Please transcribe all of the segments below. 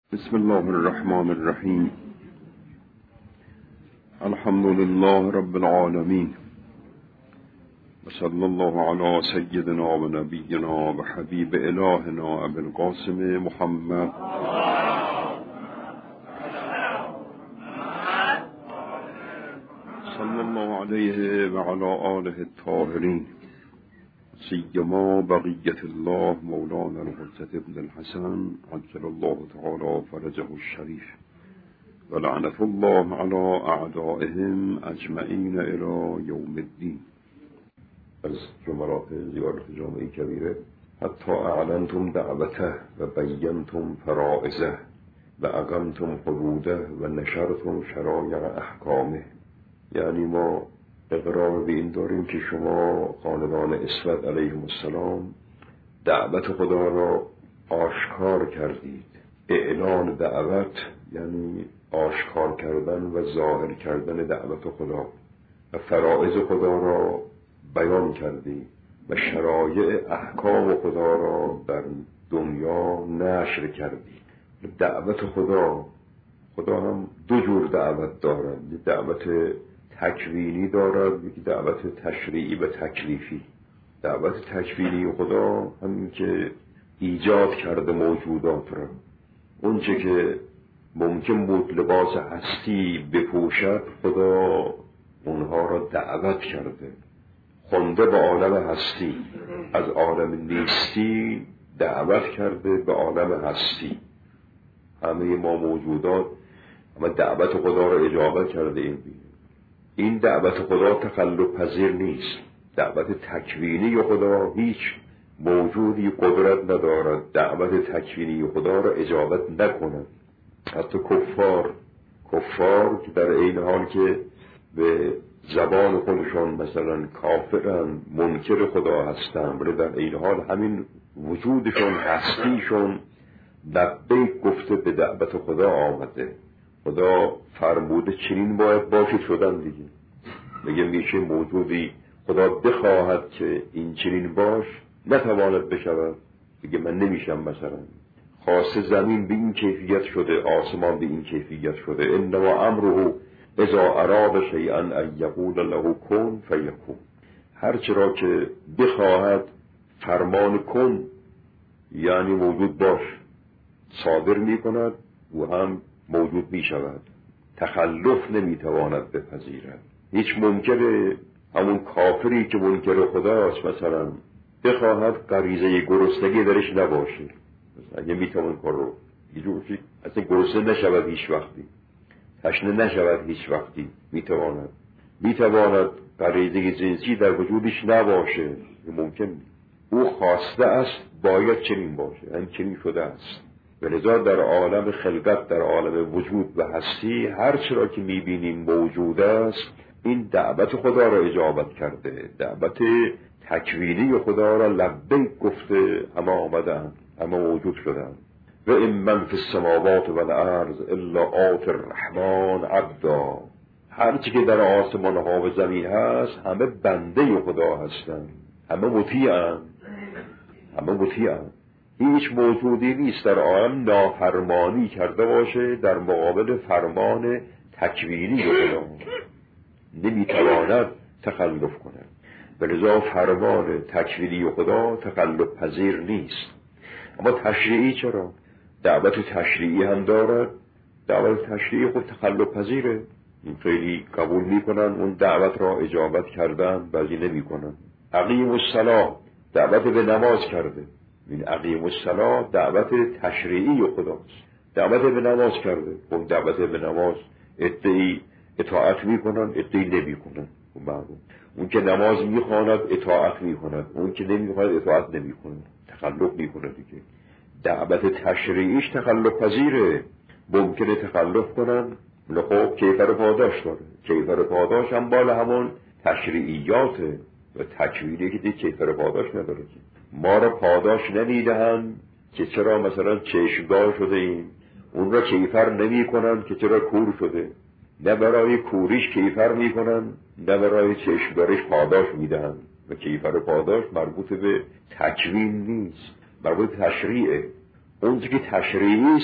بسم الله الرحمن الرحیم. الحمد لله رب العالمین و صلی الله علی سیدنا و نبینا و حبیب الهنا ابی القاسم محمد صلی الله علیه و علی آله الطاهرین، سیما بقیت الله مولانا الحجة ابن الحسن عجل الله تعالی فرجه الشریف و لعنت الله علی اعدائهم اجمعین الی یوم الدین. از جملات زیارت جامعه کبیره: حتی اعلنتم دعوته و بینتم فرائضه و اقمتم حدوده و نشرتم شرایع احکامه. یعنی ما اقرار به این داریم که شما خاندان اسود علیهم السلام دعوت خدا را آشکار کردید. اعلان دعوت یعنی آشکار کردن و ظاهر کردن دعوت خدا و فرائض خدا را بیان کردید و شرایع احکام خدا را در دنیا نشر کردید. دعوت خدا هم دو جور دعوت دارد. دعوت تکوینی دارد، یکی دعوت تشریعی و تکلیفی. دعوت تکوینی خدا همین که ایجاد کرده موجودات را، اون چه که ممکن بود لباس هستی بپوشد خدا اونها را دعوت کرده، خونده به عالم هستی، از عالم نیستی دعوت کرده به عالم هستی. همه ما موجودات اما دعوت خدا را اجابت کرده ایم. این دعوت خدا تخلف پذیر نیست. دعوت تکوینی خدا هیچ موجودی قدرت ندارد دعوت تکوینی خدا را اجابت نکند. حتی کفار که در این حال که به زبان خودشون مثلا کافرن، منکر خدا هستن، ولی در این حال همین وجودشون، هستیشون لبیک گفته به دعوت خدا آمده. خدا فرموده چنین باید باشید، شدن دیگه. میگه میشه موجودی خدا بخواهد که این چنین باش نتواند بشود، دیگه من نمیشم. مثلا خاصه زمین به این کیفیت شده، آسمان به این کیفیت شده. انما امره اذا اراد شیئا ان یقول له کن فیکون. هر چرا که بخواهد فرمان کن یعنی موجود باش صادر میکند و هم موجود می شود. تخلف نمیتواند بپذیرد. هیچ منکر، همون کافری که منکر خداست مثلا، بخواهد غریزه گرسنگی درش نباشه، اگه میتوان کار رو یه اصلا گرسنه نشود هیچ وقتی، تشنه نشود هیچ وقتی، میتواند غریزه جنسی در وجودش نباشه، ممکن نیست. او خواسته است باید چنین باشه، هم چنین شده است. ولذا در عالم خلقت، در عالم وجود و هستی، هر چرا که میبینیم موجود است، این دعوت خدا را اجابت کرده. دعوت تکوینی خدا را لبیک گفته، همه آمدن، همه موجود شدن. و این من فی السماوات و الارض الا آتی الرحمن عبدا. هر چی که در آسمان ها و زمین هست همه بنده خدا هستند، همه مطیعن. هیچ موجودی نیست در عالم نافرمانی کرده باشه در مقابل فرمان تکوینی خدا، نمیتواند تخلف کنه. ولذا فرمان تکوینی خدا تخلف پذیر نیست. اما تشریعی چرا؟ دعوت تشریعی هم دارد. دعوت تشریعی خود تخلف پذیره. این خیلی قبول میکنن، اون دعوت را اجابت کردن، بعضی نمیکنن. اقیم الصلاة دعوت به نماز کرده. این اقیم الصلاة دعوت تشریعی خداست، دعوت به نماز کرده. اون دعوت به نماز ادعی اطاعت میکنن، ادعی نمیکنن. اون که نماز میخواند اطاعت میکند، اون که نمیخواند اطاعت نمیکند، تخلف میکنه دیگه. دعوت تشریعیش تخلف پذیره. ممکنه تخلف کنن، خب کیفر پاداش داره. کیفر پاداش هم بالا همون تشریعیاته و تکوینی که دیگه کیفر پاداش نداره. ما را پاداش نمیدهند که چرا مثلا چشمدار شده ایم، اون را کیفر نمی کنند که چرا کور شده. نه برای کوریش کیفر می کنند، نه برای چشمدارش پاداش میدهند. و کیفر پاداش مربوط به تکوین نیست، مربوط به تشریعه. اون که تشریعی است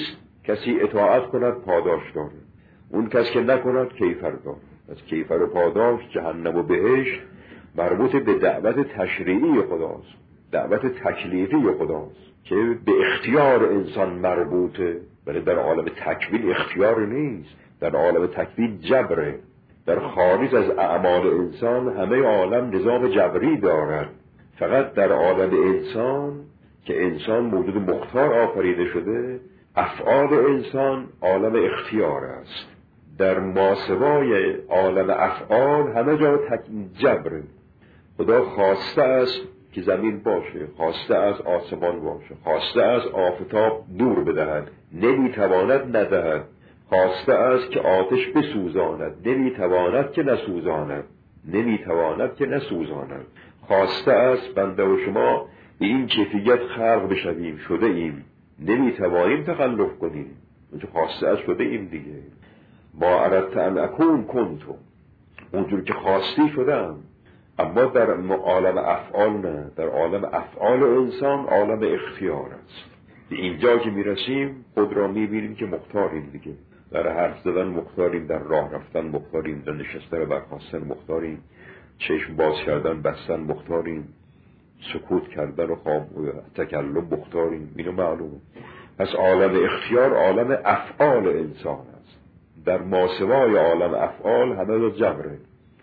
کسی اطاعت کند پاداش داره، اون کس که نکند کیفر داره. از کیفر و پاداش، جهنم و بهشت مربوط به دعوت تشریعی خداست، دعوت تکلیفی خداست که به اختیار انسان مربوطه. ولی در عالم تکوین اختیار نیست، در عالم تکوین جبره. در خارج از اعمال انسان همه عالم نظام جبری دارد. فقط در عالم انسان که انسان موجود مختار آفریده شده، افعال انسان عالم اختیار است. در ماسوای عالم افعال همه جا جبره. خدا خواسته است که زمین باشه، خواسته از آسمان باشه، خواسته از آفتاب نور بدهد، نمیتواند ندهد. خواسته است که آتش بسوزاند، نمیتواند که نسوزاند، نمیتواند که نسوزاند. خواسته است بنده و شما به این کیفیت خلق بشویم، شده ایم، نمیتوانیم تخلف کنیم، اونجا خواسته است شده ایم دیگه. ما اردت ان اکون کنتم، اونجور که خواستی شدم. اما در عالم افعال نه، در عالم افعال انسان عالم اختیار است. به اینجا که میرسیم خود را میبینیم که مختاریم دیگه. در حرف زدن مختاریم، در راه رفتن مختاریم، در نشستن و برخاستن مختاریم، چشم باز کردن بستن مختاریم، سکوت کردن و تکلم مختاریم. اینو معلومه. پس عالم اختیار عالم افعال انسان است. در ماسوای عالم افعال همه دو جبره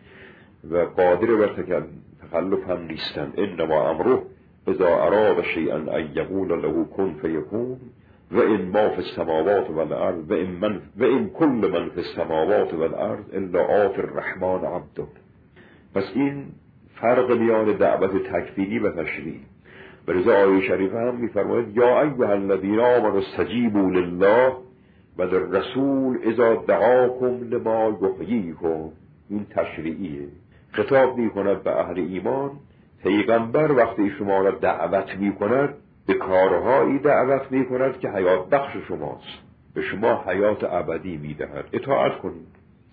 و قادر بر تخلف هم نیستن. انما امره اذا اراد شیئا ان یقول له کن فیکون و این ما فی السماوات و الارض و این کل من فی السماوات و الارض الا آتی الرحمن عبده. پس این فرق میان دعوت تکوینی و تشریعی. و لذا آیه شریفه هم میفرماید یا ایها الذین آمنوا استجیبوا لله و للرسول اذا دعاکم لما یحییکم. این تشریعیه. خطاب میکند به اهل ایمان، پیغمبر وقتی شما را دعوت میکند به کارهایی دعوت میکند که حیات بخش شماست، به شما حیات ابدی میدهد. اطاعت کنید،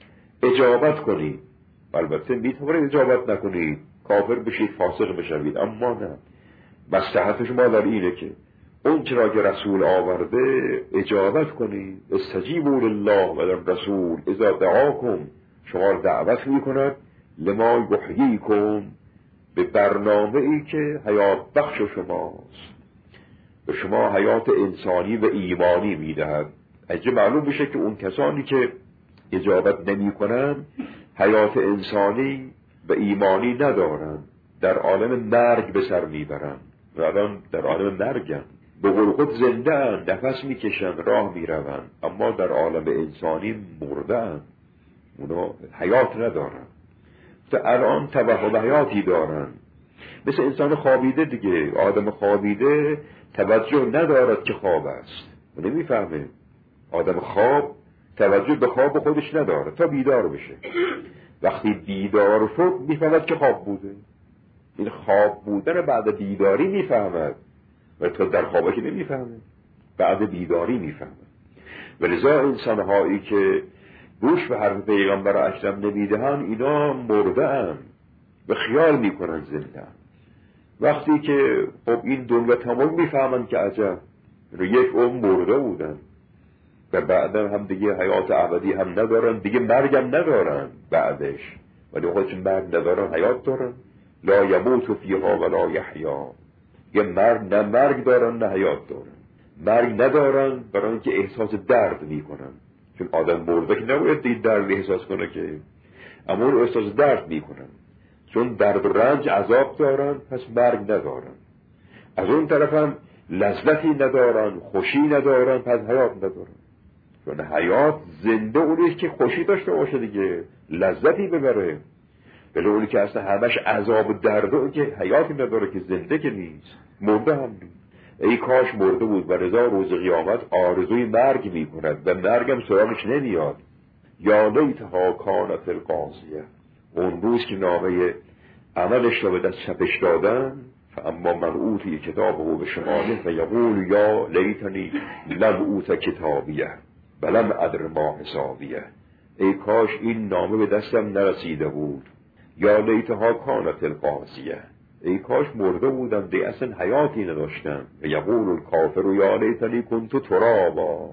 اجابت کنید. البته میتوانید اجابت نکنید، کافر بشید، فاسق بشوید، اما نه، مصلحت شما در اینه که اون چرا که رسول آورده اجابت کنید. استجیبوا لله و للرسول اذا دعاکم، شما را دعوت میکند لما یحییکم، به برنامه ای که حیات بخش شماست، به شما حیات انسانی و ایمانی میدهد. اگه معلوم بشه که اون کسانی که اجابت نمی کنن حیات انسانی و ایمانی ندارن، در عالم مرگ به سر میبرن و الان در عالم مرگن، به قول خود زنده ان، نفس میکشن، راه میرون، اما در عالم انسانی مردن، اونا حیات ندارن. تا الان توهم حیاتی دارن، مثل انسان خوابیده دیگه. آدم خوابیده توجه ندارد که خواب است، نمیفهمه. آدم خواب توجه به خواب خودش نداره تا بیدار بشه. وقتی بیدار شد میفهمد که خواب بوده. این خواب بودن بعد بیداری میفهمد، و تا در خوابه که نمیفهمه، بعد بیداری میفهمد. ولذا انسانهایی که گوش به حرف پیغمبر اکرم نمیدهن اینا مرده‌اند و خیال میکنن زنده. وقتی که خب این دنیا تمام میفهمن که عجب، یک عمر مرده بودن و بعدا هم دیگه حیات ابدی هم ندارن، دیگه مرگ هم ندارن بعدش، ولی خودش مرگ ندارن، حیات دارن. لا یموت فیها ولا یحیا، یه نه مرگ دارن نه حیات دارن. مرگ ندارن برای اینکه احساس درد میکنن، چون آدم مرده که نباید دید درد احساس کنه که، اما اون احساس درد میکنن، چون درد و رنج عذاب دارن، پس مرگ ندارن. از اون طرف هم لذتی ندارن، خوشی ندارن، پس حیات ندارن. چون حیات زنده اونیست که خوشی داشته باشه دیگه، لذتی ببره. ولی اونی که اصلا همش عذاب و درد، اون که حیاتی نداره، که زنده که نیست، مرده هم نیست. ای کاش مرده بود. و رضا روز قیامت آرزوی مرگ میکند و مرگم سراغش نمیاد. یا لیتها کانت القاضیه، اون روز که نامه عملش را به دست چپش دادن، فاما من اوتی کتابه به شماله و یقول یا لیتنی لم اوت کتابیه ولم ادر ما حسابیه. ای کاش این نامه به دستم نرسیده بود. یا لیتها کانت القاضیه، ای کاش مرده بودم دیگه، اصلا حیاتی نداشتم. و یقول الکافر یا لیتنی کنت ترابا،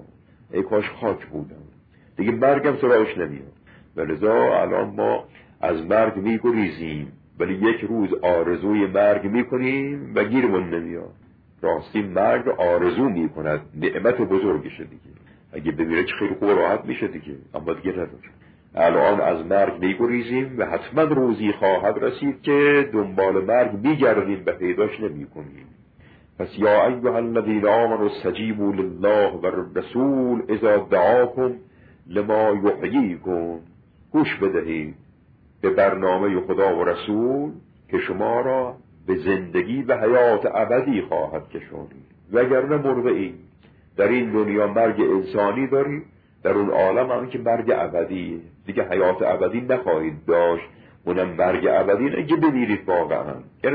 ای کاش خاک بودم، دیگه مرگم سراغش نمیاد. ولذا الان ما از مرگ میگریزیم ولی یک روز آرزوی مرگ میکنیم و گیرمون نمیاد. راستی مرگ آرزو میکند، نعمت بزرگشه دیگه. اگه بمیره که خیلی خوب راحت میشه دیگه، اما دیگه نداره. الان از مرگ میگریزیم و حتما روزی خواهد رسید که دنبال مرگ میگردیم و پیداش نمیکنیم. پس یا ایها الذین آمنوا استجیبوا لله و الرسول اذا دعاکم لما یحییکم، گوش بدهید به برنامه خدا و رسول که شما را به زندگی و حیات ابدی خواهد کشانید. وگرنه مرده اید. در این دنیا مرگ انسانی دارید، در اون عالم هم که مرگ ابدیه، دیگه حیات ابدی نخواهید داشت. اونم مرگ ابدی نه که بمیرید واقعا، یعنی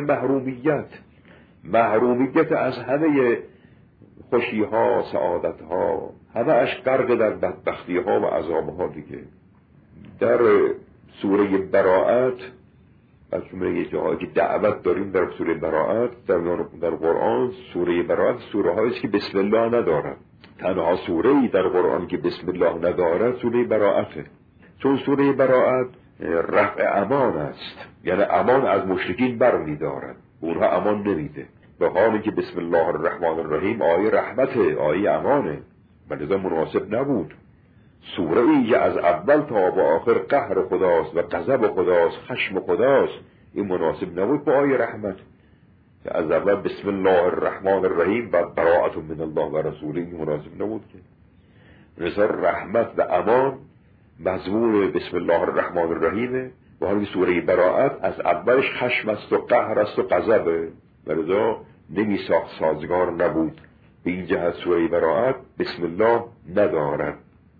محرومیت از همه خوشی ها، سعادت ها، همه اش غرق در بدبختی ها و عذاب ها دیگه. در سوره براءت، از جمله جاهایی که دعوت داریم در سوره براءت در قرآن، سوره براءت سوره هایی که بسم الله ندارد. تنها سوره‌ای در قرآن که بسم الله ندارد سوره براءته، چون سوره براءت رفع امان است، یعنی امان از مشرکین برمی‌دارد، اونها امان نمیده. به حالی که بسم الله الرحمن الرحیم آیه رحمته، آیه امانه، ولذا مناسب نبود سوره‌ای که از اول تا به آخر قهر خداست و غضب خداست، خشم خداست، این مناسب نبود با آیه رحمت که از اول بسم الله الرحمن الرحیم بعد براءت من الله و رسوله، این مناسب نبود که. مثلا رحمت و امان مضمون بسم الله الرحمن الرحیمه، و حالی سوره براءت از اولش خشم است و قهر است و غضبه، ولذا سازگار نبود. به این جهت سوره براءت بسم الله ندارد.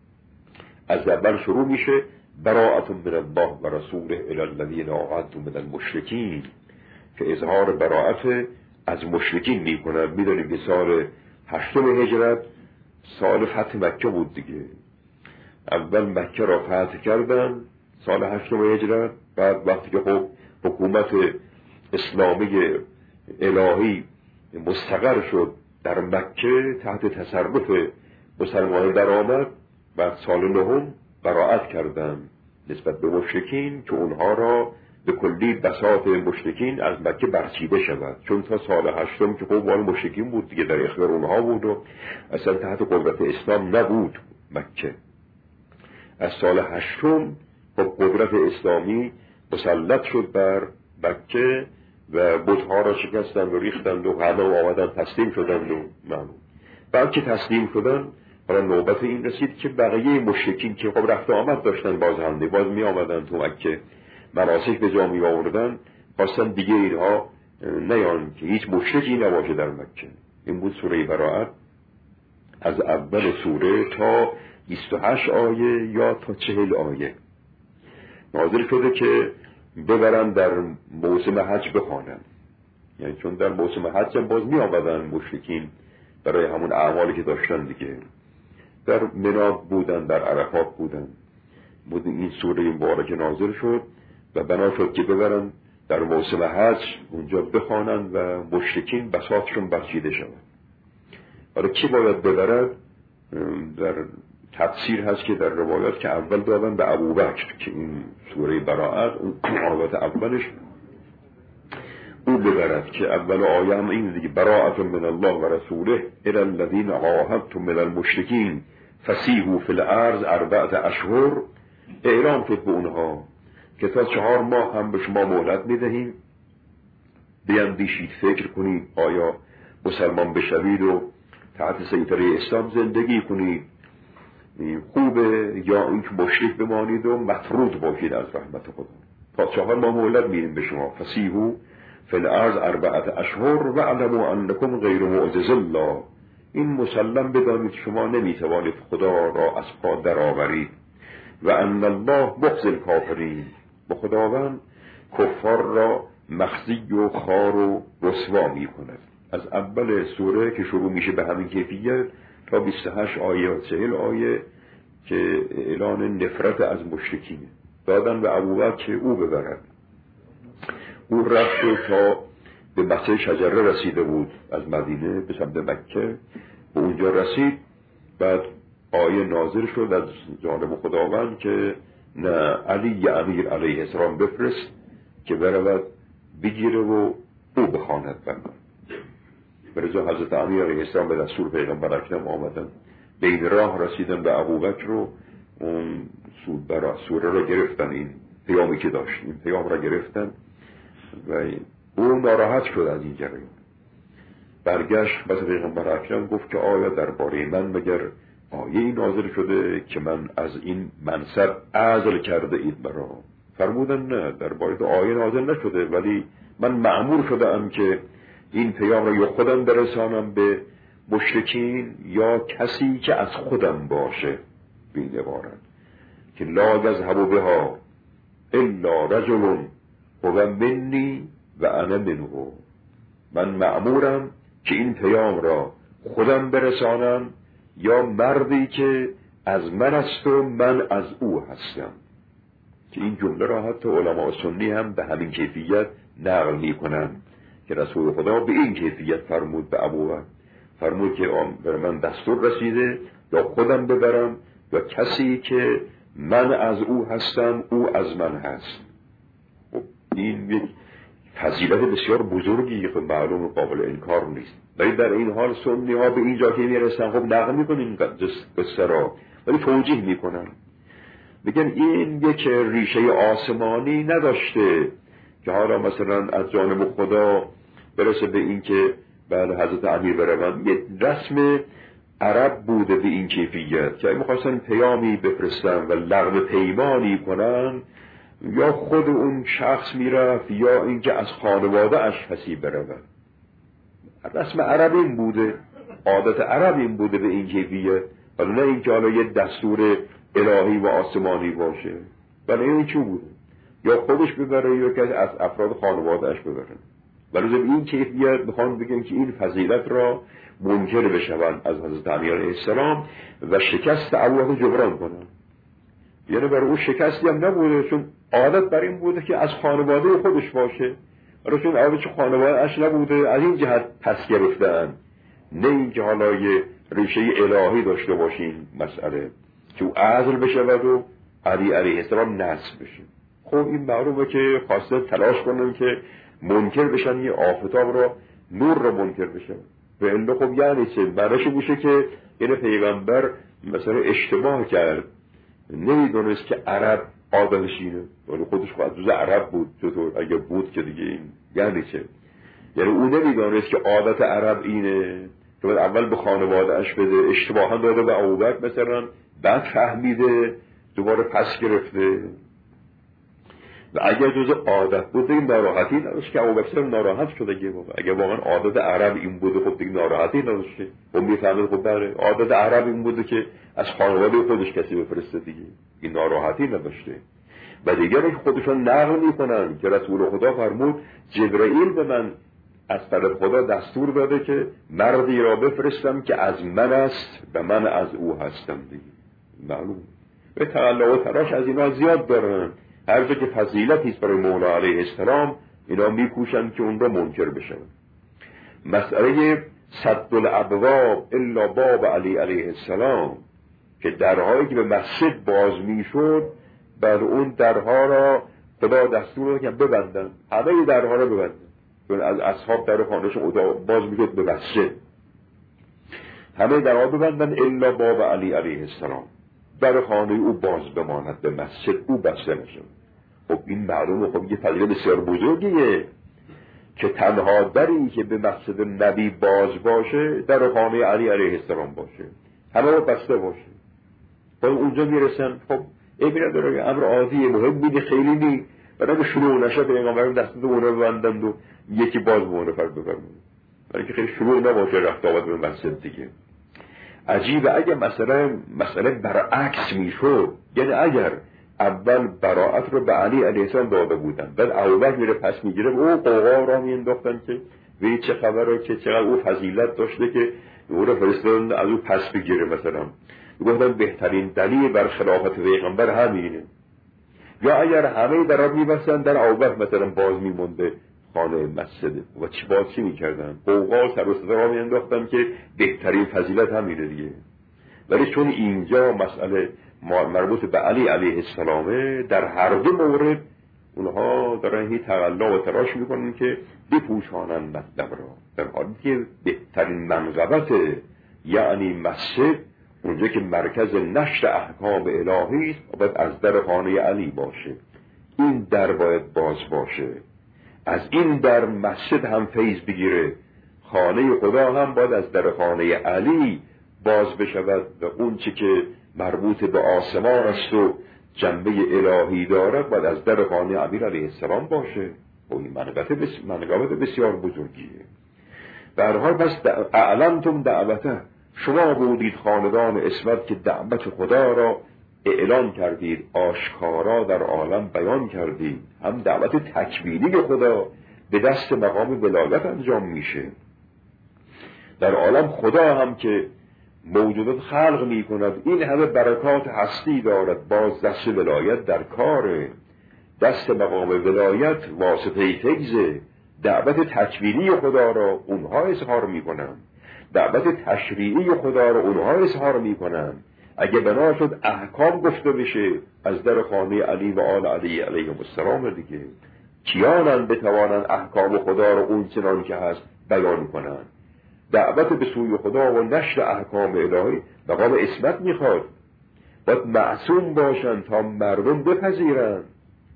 از اول شروع میشه براءت من الله و رسوله الی الذین عاهدتم من المشرکین، که اظهار براءت از مشرکین میکند. میدونیم که سال 8 هجرت سال فتح مکه بود دیگه. اول مکه را فتح کردن سال 8 هجرت، بعد وقتی که خب حکومت اسلامی الهی مستقر شد در مکه تحت تصرف مسلمانان در آمد، بعد سال 9 براءت کردن نسبت به مشرکین که اونها را به کلی بساط مشرکین از مکه برچیده شود، چون تا سال 8 که خب مال مشرکین بود دیگه، در اختیار اونها بود و اصلا تحت قدرت اسلام نبود مکه. از سال 8 خب قدرت اسلامی مسلط شد بر مکه و بت‌ها را شکستند و ریختند و همه آمدن تسلیم شدند و معلوم. بعد که تسلیم شدن حالا نوبت این رسید که بقیه مشرکین که خب رفت آمد داشتن باز می آمدن تو مکه، مناسک به جا می آوردن، خواستن دیگه اینها نیان که هیچ مشرکی نباشه در مکه. این بود سوره براءت. از اول سوره تا 28 آیه یا تا 40 آیه نازل شده که ببرن در موسم حج بخوانن، یعنی چون در موسم حج هم باز می آمدن مشرکین برای همون اعمالی که داشتن دیگه، در منی بودن، در عرفات بودن. این سوره مبارکه نازل شد و بنا شد که ببرن در موسم حج اونجا بخوانن و مشرکین بساطشون برچیده شود. حالا کی باید ببرد؟ در تفسیر هست که در روایات که اول دادن به ابوبکر که این سوره براءت اون آیات اولش او ببرد، که اول آیه هم این دیگه براءت من الله و رسوله الی الذین عاهدتم من المشرکین فسیحوا فی الارض 4 اشهر. اعلام شد به اونها که تا 4 ماه هم به شما مهلت میدهیم، بیندیشید، فکر کنید آیا مسلمان بشوید و تحت سیطره اسلام زندگی کنید خوبه یا اینکه مشرک بمانید و مطرود باشید از رحمت خدا. تا 4 ماه مهلت میدیم به شما. فسیحوا فی الارض 4 اشهر و اعلموا انکم غیر معجز الله. این مسلم بدانید شما نمیتوانید خدا را از پا درآورید. و ان الله مخزی الکافرین، و خداوند کفار را مخزی و خوار و رسوا میکند. از اول سوره که شروع میشه به همین کیفیت تا 28 آیه و 40 آیه که اعلان نفرت از مشرکینه دادن به ابوبکر که او ببرد. او رفت تا به مسجد شجره رسیده بود از مدینه به سمت مکه، به اونجا رسید. بعد آیه نازل شد از جانب خداوند که نه علی امیر علیه السلام بفرست که برود بگیره و او بخواند بنا. برزا حضرت امیر علیه السلام به دستور پیغمبر اکرم آمدن، به این راه رسیدن به ابوبکر رو اون سوره را گرفتن، این پیامی که داشت این پیام را گرفتن و او ناراحت شد از این جریان. برگشت به پیغمبر اکرم گفت که آیا درباره من مگر آیه نازل شده که من از این منصب عزل کرده اید مرا؟ فرمودن نه، درباره آیه نازل نشده، ولی من مأمور شدم که این پیام را یا خودم برسانم به مشرکین یا کسی که از خودم باشه. بین عبارت که لا یذهب بها الا رجل هو منی و انا منه، من مأمورم که این پیام را خودم برسانم یا مردی که از من است و من از او هستم. که این جمله را حتی علماء سنی هم به همین کیفیت نقل می کنند که رسول خدا به این کیفیت فرمود به ابوبکر، فرمود که بر من دستور رسیده یا خودم ببرم یا کسی که من از او هستم او از من هست. این یک فضیلت بسیار بزرگی که معلوم قابل انکار نیست، ولی در این حال سنی ها به اینجا که میرسن خب نقل میکنن این قصه را، ولی توجیه میکنن، میگن این یک ریشه آسمانی نداشته که حالا مثلا از جانب خدا برسه به این که بعد حضرت امیر بروند. یک رسم عرب بوده به این کیفیت که میخواستن پیامی بفرستن و لغو پیمانی کنن، یا خود اون شخص میرفت یا اینکه از خانواده اش کسی برود. رسم عرب این بوده، عادت عرب این بوده به این کیفیت، ولی نه اینکه حالا یه دستور الهی و آسمانی باشه. ولی این چی بوده؟ یا خودش ببره یا که از افراد خانواده اش ببرن. ولی به این کیفیت میخوان بگن که این فضیلت را منکر بشوند از حضرت امیر علیه السلام و شکست ابوبکر جبران کنن. یعنی برای او شکستی هم نبوده، چون عادت بر این بوده که از خانواده خودش باشه، ولی چون عادت خانواده اش نبوده از این جهت پس گرفتن، نه اینکه حالا یه ریشه الهی داشته باشین مسئله که او عزل بشود و علی علیه السلام نصب بشه. خب این معلومه که خواسته تلاش کنن که منکر بشن، یه آفتاب را نور را منکر بشن. و الا خب یعنی چه معنیش میشه که یعنی پیغمبر مثلا اشتباه کرد، نمیدونست که عرب عادتش اینه، ولی خودش خود جز عرب بود. چطور اگه بود که دیگه این یعنی چه؟ یعنی او نمیدونست که عادت عرب اینه که اول به خانواده اش بده، اشتباها داده به ابوبکر مثلا، بعد فهمیده دوباره پس گرفته. و اگر جز عادت بود دیگه ناراحتی نداشت که ابوبکر ناراحت شده. اگه واقعا عادت عرب این بوده خب دیگه ناراحتی نداشت. خب میفهمید خب بله عادت عرب این بوده که از خانواده خودش کسی بفرسته، دیگه این ناراحتی نداشته. و دیگری که خودشان نقل میکنن که رسول خدا فرمود جبرئیل به من از طرف خدا دستور داده که مردی را بفرستم که از من است و من از او هستم. دیگه معلوم به تقلا و تراش از اینا زیاد دارن. هر جا که فضیلتیست برای مولا علیه السلام اینا میکوشن که اون را منکر بشن. مسئله سد الابواب الا باب علی علیه السلام که درهایی که به مسجد باز میشد بر اون درها را خدا دستور داد که ببندن، همه درها را ببندن، چون از اصحاب در خانهشون باز میشد به مسجد، همه درها ببندن الا باب علی علیه السلام، در خانه او باز بماند، به مسجد او بسته نشد. خب این معلومه خب یه فضیلت بسیار بزرگیه که تنها دری که به مسجد نبی باز باشه در خانه علی علیه السلام باشه، همه رو بسته باشه. خب اونجا میرسن خب ایمینا داره امر عادیه، مهم بیده خیلی نی، برای شروع نشه پیغمبرم دست دو اونه ببندند و یکی باز بونه فرد بفرمونه، برای که خیلی شروع نباشه رفت آمد به مسجد دیگه. عجیبه اگه مسئله برعکس میشد، یعنی اگر اول براعت رو به علی علیه السلام داده بودن، بعد ابوبکر میره پس میگیره او قوقا را میانداختن که وی چه خبره که چقدر او فضیلت داشته که او رو فرستادن از او پس بگیره. مثلا گفتن بهترین دلیل بر خلافت پیغمبر همینه. یا اگر همه در را میبستن در ابوبکر مثلا باز میمونده خانه مسجد و چی میکردن؟ قوقا و سر و صدا را میانداختن که بهترین فضیلت همینه دیگه. ولی چون اینجا مسئله مربوط به علی علیه السلامه، در هر دو مورد اونها دارن هی تقلا و تراش میکنن که بپوشانن مطلب را، در حالی که بهترین منقبت یعنی مسجد اونجا که مرکز نشر احکام الهی است باید از در خانه علی باشه. این در باید باز باشه، از این در مسجد هم فیض بگیره، خانه خدا هم باید از در خانه علی باز بشود و اون چی که مربوط به آسمان است و جنبه الهی دارد باید از در خانه امیر علیه السلام باشه. و این منقبت بسیار بزرگیه. به هر حال پس اعلنتم دعوته، شما بودید خاندان اسمت که دعوت خدا را اعلان کردید، آشکارا در عالم بیان کردید. هم دعوت تکوینی خدا به دست مقام ولایت انجام میشه، در عالم خدا هم که موجودات خلق می کند این همه برکات هستی دارد، باز دست ولایت در کاره، دست مقام ولایت واسطه فیضه. دعوت تکوینی خدا را اونها اظهار می کنند، دعوت تشریعی خدا را اونها اظهار می کنند. اگه بنا شد احکام گفته بشه از در خانه علی و آل علی علیهم السلام دیگه، کیانن بتوانند احکام خدا را اون چنان که هست بیان کنند. دعوت به سوی خدا و نشر احکام الهی مقام عصمت میخواد، باید معصوم باشن تا مردم بپذیرن،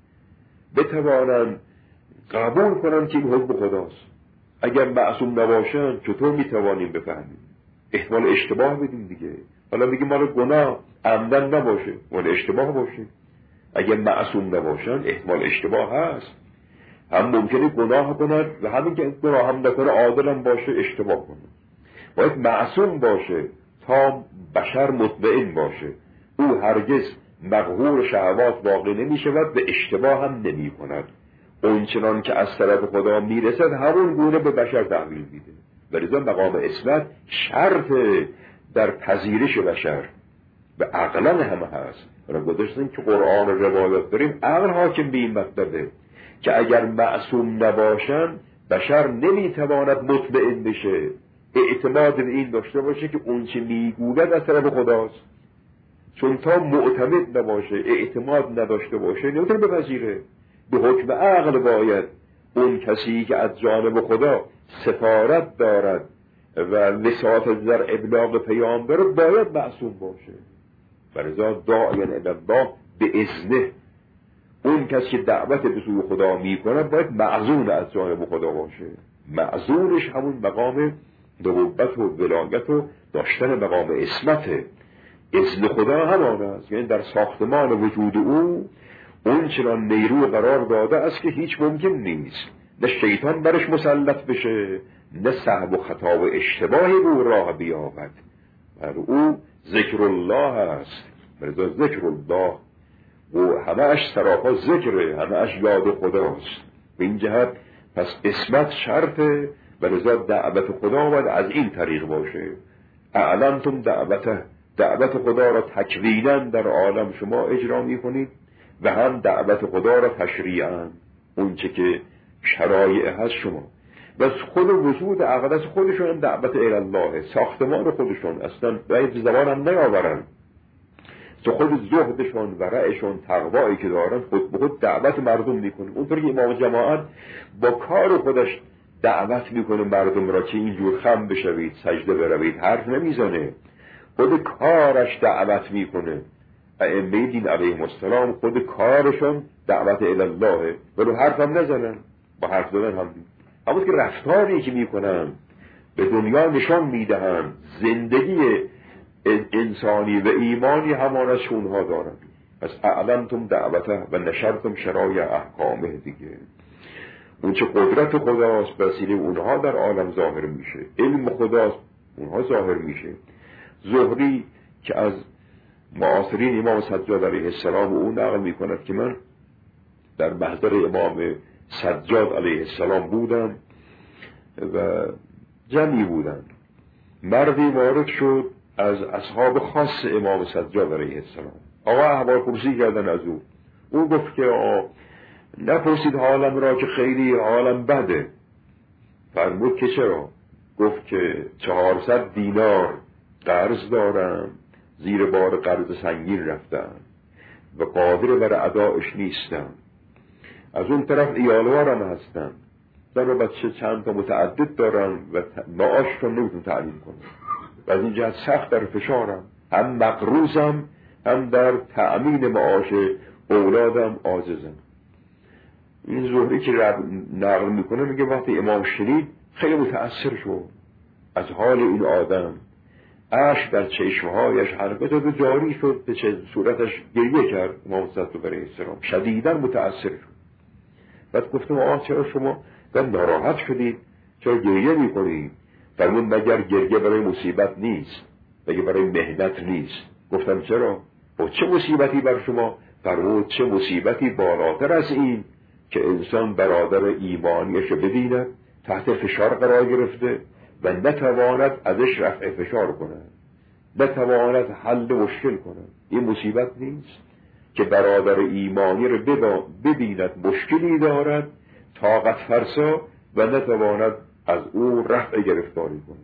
بتوانن قبول کنن که این حکم خداست. اگر معصوم نباشن چطور میتوانیم بفهمیم؟ احتمال اشتباه بدیم دیگه. حالا میگیم مال گناه عمدن نباشه، مال اشتباه باشه. اگر معصوم نباشن احتمال اشتباه هست، هم ممکنه گناه کند و همین که گناه هم نکنه عادل هم باشه اشتباه کنه. باید معصوم باشه تا بشر مطمئن باشه او هرگز مقهور شهوات واقع نمی شود و اشتباه هم نمی کند. اون چنان که از طرف خدا می رسد همون گونه به بشر تحویل میده. ولذا مقام عصمت شرط در پذیرش بشر و عقلا هم هست. را گذاشتن که قرآن روایت داریم عقل حاکم به این مطلبه که اگر معصوم نباشن بشر نمیتواند مطمئن بشه، اعتماد به این داشته باشه که اون چه میگوید از طرف خداست. چون تا معتمد نباشه، اعتماد نداشته باشه نمیتونه بپذیره. به حکم عقل باید اون کسی که از جانب خدا سفارت دارد و وساطت در ابلاغ پیام داره باید معصوم باشه. ولذا داعی الله به اذنه، اون کسی که دعوت به سوی خدا میکنه باید معزون از جانب خدا باشه. معزونش همون مقام نبوت و ولایت و داشتن مقام عصمته. اذن خدا همان است، یعنی در ساختمان وجود او اون چنان نیرو قرار داده است که هیچ ممکن نیست نه شیطان برش مسلط بشه، نه سهو و خطا و اشتباهی رو راه بیابد. بر او ذکر الله است، برای ذکر الله و همه اش سراپا ذکره، همه اش یاد خداست. به این جهت پس عصمت شرطه و لذا دعوت خدا باید از این طریق باشه. اعلنتم دعوته، دعوت خدا را تکوینا در عالم شما اجرا می کنید و هم دعوت خدا را تشریعا، اون چه که شرایع هست شما بس خود وجود اقدس خودشون دعوت الله، ساختمان خودشون اصلا باید زبان هم نیاورن، تو خود زهدشون و رأیشون تقوایی که دارن خود به خود دعوت مردم میکنه. اونطور که امام جماعت با کار خودش دعوت میکنه مردم را که اینجور خم بشوید، سجده بروید، حرف نمیزنه، خود کارش دعوت میکنه. ائمه دین علیهم السلام خود کارشون دعوت الله، ولو حرف هم نزنن، با حرف زدن هم اما که رفتاری که میکنن به دنیا نشان میدهن زندگی انسانی و ایمانی همان از اونها دارن. پس اعلنتم دعوته و نشرتم شرایع احکامه دیگه. اون چه قدرت خداست بسیله اونها در عالم ظاهر میشه، علم خداست اونها ظاهر میشه. زهری که از معاصرین امام سجاد علیه السلام اون نقل میکند که من در محضر امام سجاد علیه السلام بودم و جمعی بودن، مردی وارد شد از اصحاب خاص امام سجاد علیه السلام. آقا احوال پرسی کردن از او گفت که نپرسید حالم را که خیلی حالم بده. فرمود که چرا؟ گفت که 400 دینار قرض دارم زیر بار قرض سنگین رفتن و قادر بر ادایش نیستن. از اون طرف ایالوارم هستن، زن و بچه چند تا متعدد دارن و معاش رو نمیتون تعلیم کنن و از این جهت سخت در فشارم، هم مقروضم هم در تأمین معاش اولادم عاجزم. این زهری که نقل میکنه میگه وقتی امام شنید خیلی متأثر شد از حال این آدم، اشک در چشمهایش حرکت و جاری شد، به صورتش گریه کرد. امام صدق علیه السلام شدیداً متأثر شد. بعد گفتم چرا شما ناراحت شدید؟ چرا گریه میکنید؟ فرمود مگر گریه برای مصیبت نیست؟ مگر برای مهنت نیست؟ گفتم چرا؟ و چه مصیبتی بر شما؟ فرمود چه مصیبتی بالاتر از این که انسان برادر ایمانیش ببیند تحت فشار قرار گرفته و نتواند ازش رفع فشار کند، نتواند حل مشکل کند. این مصیبت نیست که برادر ایمانی رو ببیند مشکلی دارد طاقت فرسا و نتواند از او رفع گرفتاری کند.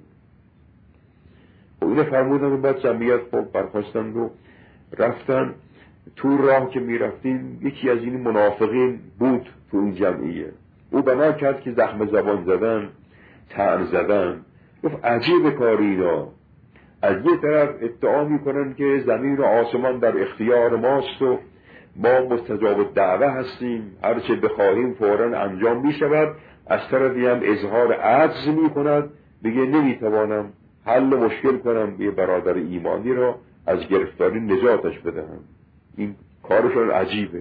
و اینه فرمودن بعد جمعیت برخواستند و رفتن. تو راه که می رفتیم یکی از این منافقین بود تو این جمعیه. او بنا کرد که زخم زبان زدن، طعن زدن. گفت عجیب کاری اینا، از یه طرف ادعا میکنن که زمین و آسمان در اختیار ماست و ما مستجاب الدعوه هستیم، هر چه بخواهیم فوراً انجام میشود. از طرفی هم اظهار عجز میکند، بگه نمیتوانم حل مشکل کنم، یه برادر ایمانی را از گرفتاری نجاتش بدهم. این کارشون عجیبه.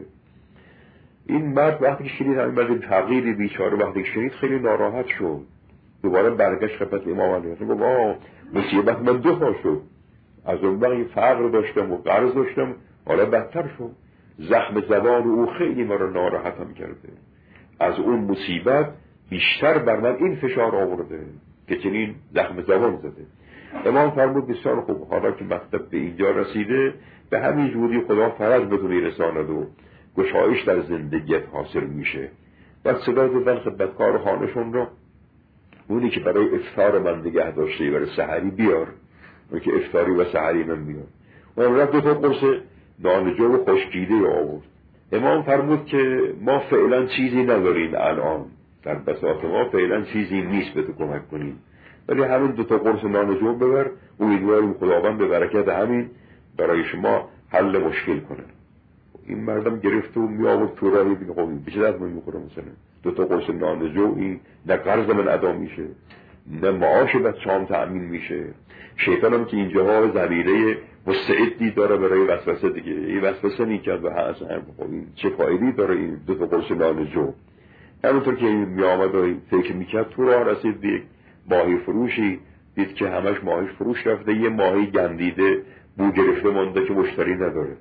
این مرد وقتی که شنید همین مرد تغییری بیچاره وقتی که شنید خیلی ناراحت شد. دوباره برگشت خدمت امام علیه السلام گفت مصیبت من دو تا شد، از اون وقت فقر داشتم و قرض داشتم، حالا بدتر شد. زخم زبان او خیلی مرا ناراحتم کرده، از اون مصیبت بیشتر بر من این فشار آورده که چنین زخم زبان زده. امام فرمود بسیار خوب، حالا که مطلب به اینجا رسیده به همین جوری خدا فرج به تو میرساند و گشایش در زندگیت حاصل میشه. بعد صدا دادن خدمتکار خانشون رو، اونی که برای افطار من نگه داشته برای سحری بیار، اونی که افطاری و سحری من بیار. اون رفت 2 قرص نانجو و خشکیده آورد. امام فرمود که ما فعلا چیزی نداریم الان، در بساط ما فعلا چیزی نیست به تو کمک کنیم، ولی همین 2 قرص نانجو ببر، امیدواریم خداوند به برکت همین برای شما حل مشکل کنه. این مردم گرفت و می آورد تو راهی بگه خب به چه درد من میخوره؟ مثلا 2 قرص نانجو این نه قرض من ادا میشه نه معاش بچه‌ام تأمین میشه. شیطانم که اینجاها زمینه مستعدی داره برای وسوسه دیگه، این وسوسه میکرد و هست خب این چه فایده‌ای داره این 2 قرص نانجو؟ همونطور که این می آمد و فکر میکرد تو راه رسید به یک ماهی فروشی، دید که همش ماهی فروش رفته، یه ماهی گندیده بو گرفته مونده که مشتری نداره.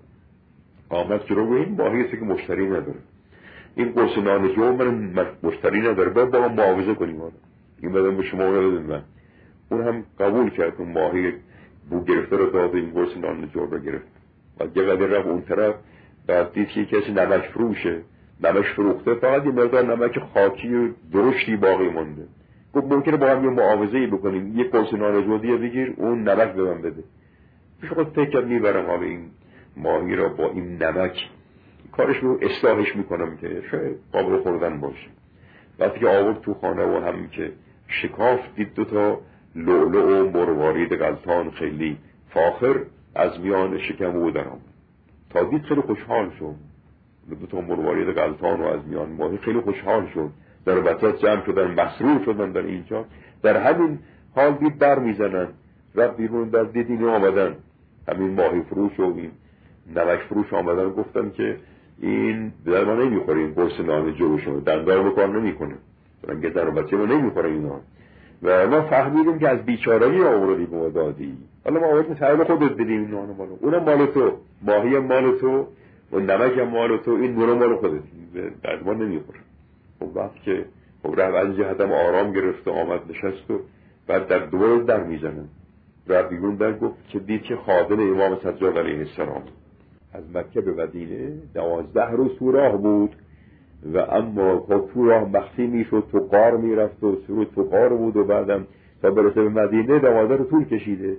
آمد جلو و این ماهی که مشتری نداره، این قرص نانجو من مشتری نداره، باید با هم معاوضه کنیم. این بدن به شما اون بدن من. اون هم قبول کرد، اون ماهی بو گرفته رو داد، این قرص نانجو رو گرفت. بعد یه قدر رفت اون طرف، بعد دید که کسی نمک فروشه، نمک فروخته، فقط یه مقدار نمک خاکی و درشتی باقی مونده. گفت ممکنه با هم یه معاوضه‌ای بکنیم، یه قرص نانجو دیگه بگیر، اون نمک به من بده. پیش خود فکر میبرم حالا این ماهی را با این نمک کارش رو اصلاحش میکنم که شاید قابل خوردن باشه. وقتی که آورد تو خانه و همین که شکاف دید 2 تا لؤلؤ و مروارید غلطان خیلی فاخر از میان شکم او در آمد. تا دید خیلی خوشحال شد، 2 تا مروارید غلطان و از میان ماهی خیلی خوشحال شد، در بساط جمع شدن، مسرور شدن در اینجا. در همین حال دید بر میزنن، رفت بیرون، در دید اینو آمدن همین ماهی فروش و این نمک فروش آمدن، گفتن که این در ما نمیخوره، این قرص نانجو شما دندار رو کار نمیکنه، رنگ زن و بچه ما نمیخوره اینا. و ما فهمیدیم که از بیچارگی آوردی به ما دادی، حالا ما آوردیم تحویل خودت بدیم، این نان مالو، اونم مال تو، ماهی مال تو و نمک مال تو، این نور مال خودت، از ما نمیخوره. خب وقت که خب رفت از جهتم آرام گرفت و آمد نشست و بعد در دوباره در میزنن. رفت بیرون در گفت که دید که خادم امام سجاد علیه السلام از مکه به مدینه 12 روز تو راه بود و اما تو راه مخفی میشد، تو غار میرفت و تو غار بود و بعدم تا برسه به مدینه 12 رو طول کشیده.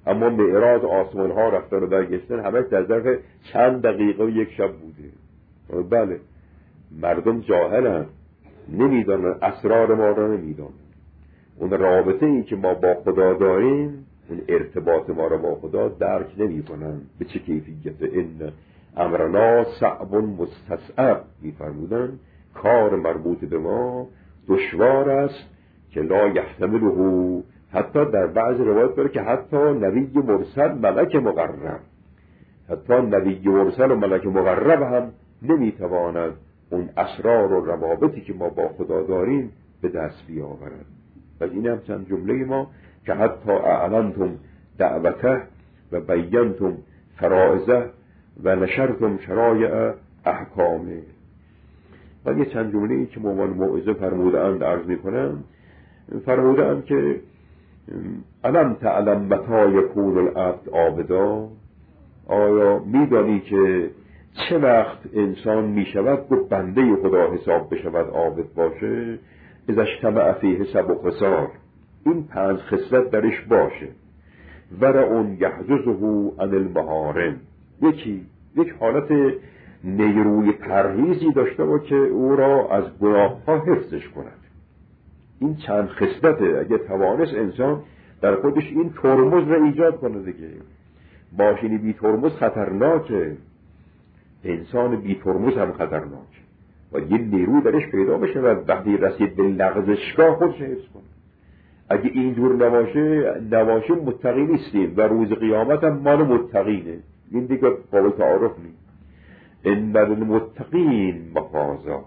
اما معراج آسمان ها رفتن و برگشتن همه در ظرف چند دقیقه و یک شب بوده. بله، مردم جاهلن، نمیدانن، اسرار ما را نمیدانن. اون رابطه ای که ما با خدا داریم، اون ارتباط ما را با خدا درک نمی کنن. به چه کیفیت؟ این امرنا صعب مستصعب میفرمودن کار مربوط به ما دشوار است که لا یحتمله، حتی در بعض روایت داره که حتی نبی مرسل ملک مقرب، حتی نبی مرسل و ملک مقرب هم نمیتواند اون اسرار و روابطی که ما با خدا داریم به دست بیاورد. و این هم چند جمله ما که حتی اعلنتم دعوته و بیانتم فرائضه و نشرتم شرایع احکامه. و یه چند جمله‌ای که موان موعظه فرمودند عرض می‌کنم. فرمودند که علم تعلم متی یکون العبد عابدا، آیا می‌دانی که چه وقت انسان می‌شود گفت بنده خدا حساب بشود عابد باشه؟ اذا اجتمع فیه سبع خصال، این 5 خصلت درش باشه. ورع یحجزه عن المحارم، یک حالت نیروی پرهیزی داشته با که او را از گناه‌ها حفظش کند. این چند خصلته. اگه توانست انسان در خودش این ترمز را ایجاد کنه دیگه. ماشینی بی ترمز خطرناکه، انسان بی ترمز هم خطرناکه. و یه نیرو درش پیدا بشه و وقتی رسید به لغزشگاه خودش حفظ کنه. اگه اینجور نباشه متقی نیستیم و روز قیامت هم مال متقینه. این دیگه قابل تعارف نیست. ان المتقین مفازا،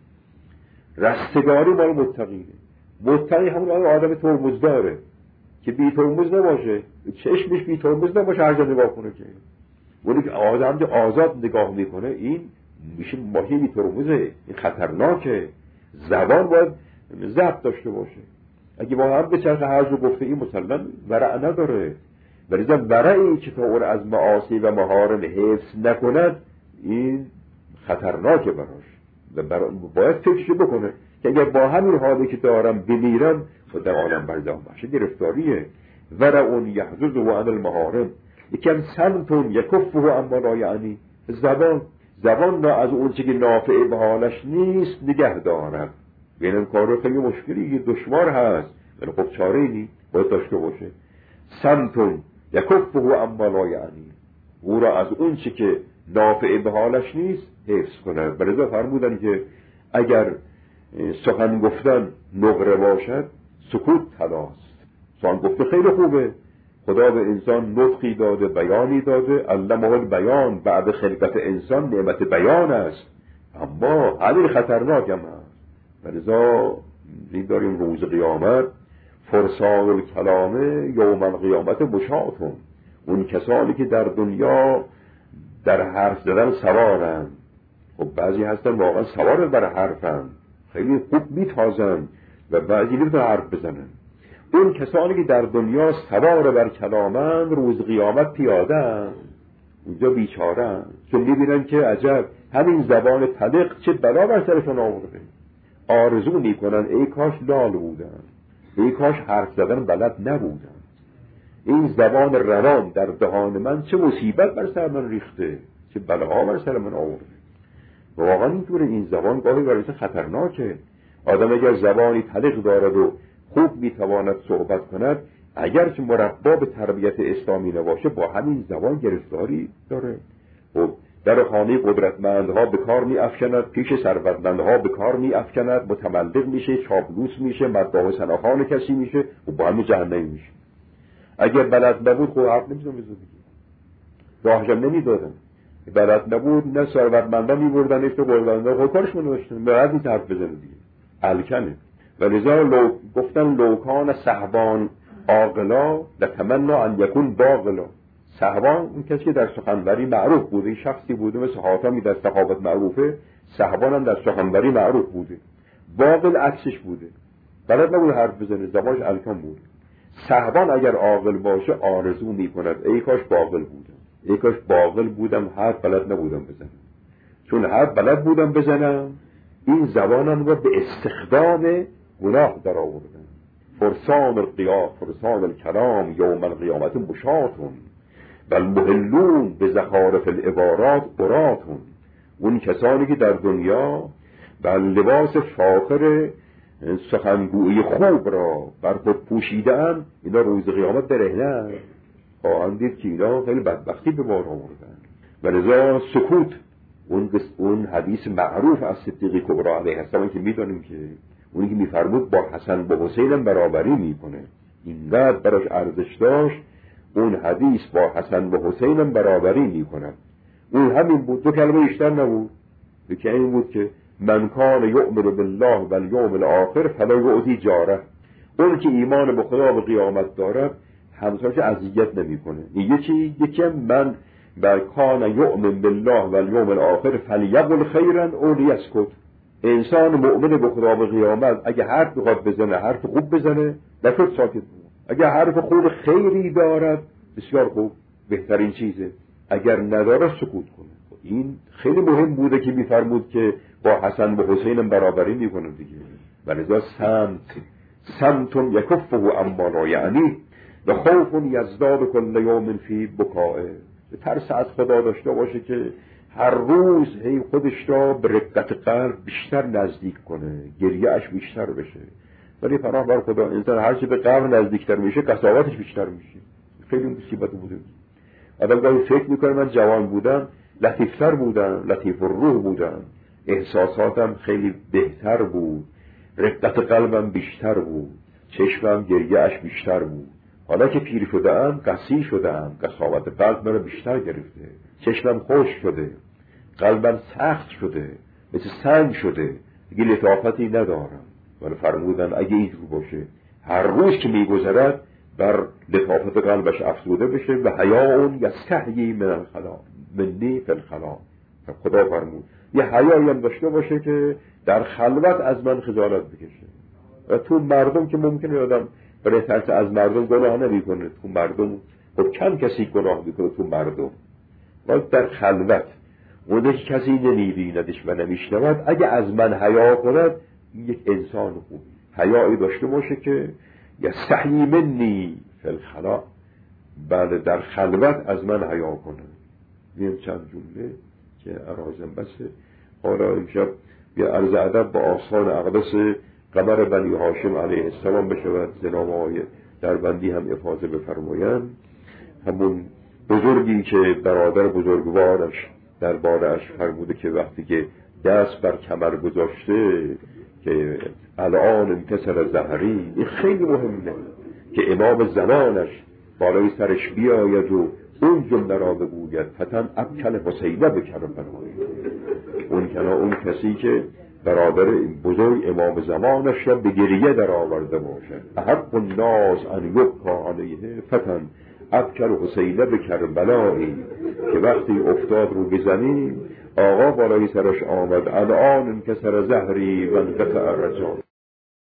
رستگاری مال متقینه. متقی همون آدم ترمز داره که بی ترمز نباشه، چشمش بی ترمز نباشه، هر جا نگاه کنه که ولی که آدم که آزاد نگاه میکنه این میشه ماشین بی ترمزه. این خطرناکه. زبان باید ضبط داشته باشه. اگه با هم به چرخ هر جو گفته این مسلمان ورع نداره، ولی ورعی که تا اون از معاصی و محارم حفظ نکند این خطرناکه براش. و باید فکرشو بکنه که اگر با همین حالی که دارم بمیرم و در عالم بردام باشه گرفتاریه. ورع یحجزه عن المحارم، یکم سمتون یکفه اما لا یعنی، زبان را از اون چه که نافع به حالش نیست نگه دارد. این کار خیلی مشکلی دشوار هست، ولی خب چاره ای باید داشته باشه. سمتون یکفه اما لا یعنی، او را از اون چه که نافع به حالش نیست حفظ کنه. برای فرمودن که اگر سخن گفتن نقره باشد سکوت طلاست. سخن گفته خیلی خوبه، خدا به انسان نطقی داده، بیانی داده، علمه البیان، بعد خلقت انسان نعمت بیان است، اما همین خطرناک هم هست. ولذا داریم روز قیامت فرسان الکلامه یوم القیامت مشاطون، اون کسانی که در دنیا در حرف زدن سوارن. خب بعضی هستن واقعا سوار بر حرفن، خیلی خوب میتازن و بعضی نمیتونن حرف بزنن. اون کسانی که در دنیا سوار بر کلامن روز قیامت پیادن، اونجا بیچارن، چون میبینن که عجب همین زبان تلق چه بلا بر سرشون آورده. آرزو میکنن ای کاش لال بودن، ای کاش حرف زدن بلد نبودن. این زبان روان در دهان من چه مصیبت بر سر من ریخته، چه بلاها بر سر من آورده. واقعا اینطوره. این زبان گاهی برای خطرناکه. آدم اگر زبانی تلق دارد و خوب میتواند صحبت کند، اگرچه مربا به تربیت اسلامی نباشه با همین زبان گرفتاری داره. و در خانه قدرتمندها به کار میافکند، پیش ثروتمندها به کار میافکند، متملق میشه، چاپلوس میشه، مداح سناخان کسی میشه و با همین جهنمی میشه. اگر بلد نبود خود حرف نمیزن بزن دیگه، راهشم نمیدادن. بلد نبود نه ثروتمندا میبردن نه قدرتمندا خود کارشون داشتن، بلد نیست حرف بزنه دیگه، الکنه. ولذا گفتن لوکان صحبان عاقلا لتمنا ان یکون باقلا. صحبان اون کسی که در سخنوری معروف بوده، این شخصی بوده مثل حاتمی در سخاوت معروفه، صحبان هم در سخنوری معروف بوده. باقل عکسش بوده، بلد نبوده حرف بزنه، زبانش الکن بوده. صحبان اگر عاقل باشه آرزو میکند ای کاش باقل بودم، ای کاش باقل بودم، حرف بلد نبودم بزنم. چون حرف بلد بودم بزنم این زبانم رو به استخدام گناه در آوردم. فرسان الکلام یوم القیامت مشاتون بل محلون به زخارف العبارات براتون. اون کسانی که در دنیا بر لباس فاخر سخنگویی خوب را بر خود پوشیدن، اینا روز قیامت برهنه خواهند دید که اینا خیلی بدبختی به بار آوردن. و لذا سکوت، اون حدیث معروف از صدیق کبری علیه السلام که میدونیم که اونی که میفرمود با حسن با حسین برابری میکنه، اینقدر براش ارزش داشت، اون حدیث با حسن با حسین برابری میکنه. اون همین بود، دو کلمه بیشتر نبود، یکی این بود که من کان یؤمن بالله و الیوم الاخر فلا یؤذی جاره. اون که ایمان به خدا و قیامت داره همسرش اذیت نمیکنه. یکی من بر کان یؤمن بالله و الیوم الاخر فلیقل خیرا او لیسکت. انسان مؤمن به خدا و قیامت اگه حرف بخواد بزنه، حرف خوب بزنه، نشد ساکت بود. اگه حرف خوب خیری دارد بسیار خوب، بهترین چیزه. اگر نداره سکوت کنه. این خیلی مهم بوده که میفرمود که با حسن و حسین برابری میکنه دیگه. ولذا سمتون یکفه اما لا یعنی و خوف یزداد کل یوم فی بکائه. ترس از خدا داشته باشه که هر روز هی خودش را به رقت قلب بیشتر نزدیک کنه، گریه‌اش بیشتر بشه. ولی پناه بر خدا، انسان هر چی به قلب نزدیکتر میشه قساوتش بیشتر میشه. خیلی مصیبت بوده. اول گاهی فکر میکنم من جوان بودم لطیفتر بودم، لطیف الروح بودم، احساساتم خیلی بهتر بود، رقت قلبم بیشتر بود، چشمم گریه‌اش بیشتر بود. حالا که پیر شده‌ام قسی شده‌ام، قساوت قلب مرا بیشتر گرفته، چشمم خشک شده، قلبم سخت شده، مثل سنگ شده، دیگه لطافتی ندارم. ولی فرمودن اگه اینجور باشه هر روز که میگذرد بر لطافت قلبش افزوده بشه و حیاء یستحیی من الخلا منی فی الخلا. خدا فرمود یه حیایی هم داشته باشه که در خلوت از من خجالت بکشه. و تو مردم که ممکنه آدم برای ترس از مردم گناه نمیکنه، تو مردم خب کم کسی گناه میکنه تو مردم، ولی در خلوت اونه که کسی نمیبیندش و نمیشنود اگه از من حیا کند یک انسان خوب حیایی داشته باشه که یستحیی منی فی الخلا، بله در خلوت از من حیا کنه. میم چند جمله که ارازم بسه. حالا امشب بیا عرض ادب با آستان اقدس قمر بنی هاشم علیه السلام بشود. جناب آقای دربندی هم افاضه بفرمایند. همون بزرگی که برادر بزرگوارش درباره‌اش فرموده که وقتی که دست بر کمر گذاشته که الان انتصر زهری، این خیلی مهمه که امام زمانش بالای سرش بیاید و اون جمله را بگوید فتن ابکل حسینه بکرم بناید. اون کسی که برادر بزرگ امام زمانش را به گریه در آورده باشد. احق الناس ان یبکا علیه فتن ابکل حسینه بکربلایی، که وقتی افتاد رو به زمین آقا بالای سرش آمد الان انکسر زهری و انقطع رجا.